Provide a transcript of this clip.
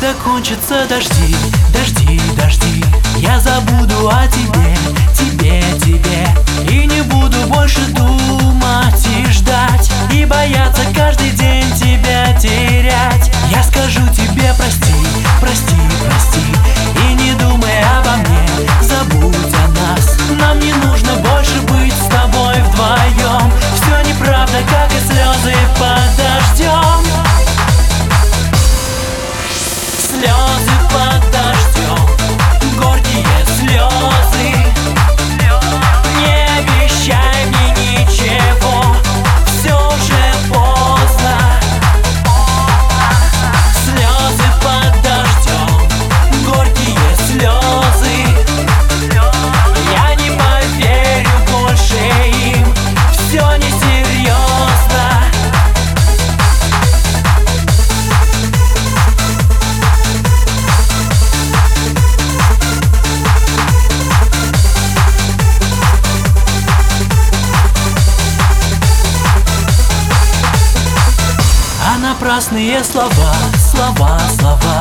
закончатся дожди, дожди, дожди, я забуду о тебе, тебе, тебе, и не буду больше думать и ждать, и бояться каждый день тебя терять. Я скажу тебе прости, прости, прости, и не думай обо мне, забудь о нас. Нам не нужно больше быть с тобой вдвоем. Все неправда, как и слезы под дождем. Слезы под дождем, горькие слезы. Не обещай мне ничего, все уже поздно. Слезы под дождем, горькие слезы. Я не поверю больше им, все несерьезно. А напрасные слова, слова, слова